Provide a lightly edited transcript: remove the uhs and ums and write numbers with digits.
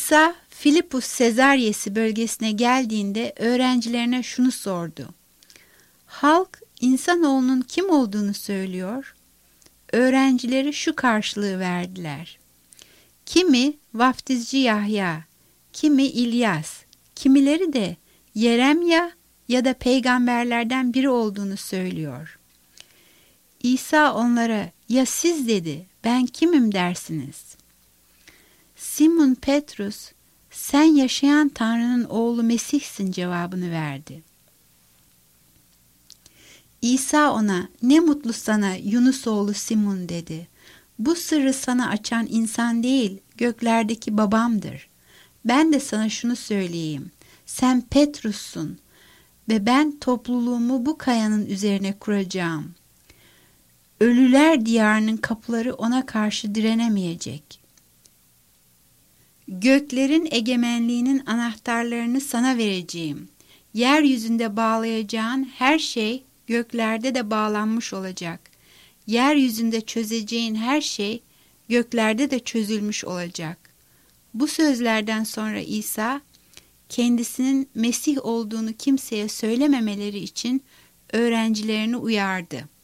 İsa, Filipus Sezaryesi bölgesine geldiğinde öğrencilerine şunu sordu. Halk insanoğlunun kim olduğunu söylüyor? Öğrencileri şu karşılığı verdiler. Kimi vaftizci Yahya, kimi İlyas, kimileri de Yeremya ya da peygamberlerden biri olduğunu söylüyor. İsa onlara, ya siz dedi, ben kimim dersiniz? Simon Petrus, sen yaşayan Tanrı'nın oğlu Mesih'sin cevabını verdi. İsa ona, ne mutlu sana Yunus oğlu Simon dedi. Bu sırrı sana açan insan değil, göklerdeki babamdır. Ben de sana şunu söyleyeyim, sen Petrus'sun ve ben topluluğumu bu kayanın üzerine kuracağım. Ölüler diyarının kapıları ona karşı direnemeyecek. Göklerin egemenliğinin anahtarlarını sana vereceğim. Yeryüzünde bağlayacağın her şey göklerde de bağlanmış olacak. Yeryüzünde çözeceğin her şey göklerde de çözülmüş olacak. Bu sözlerden sonra İsa, kendisinin Mesih olduğunu kimseye söylememeleri için öğrencilerini uyardı.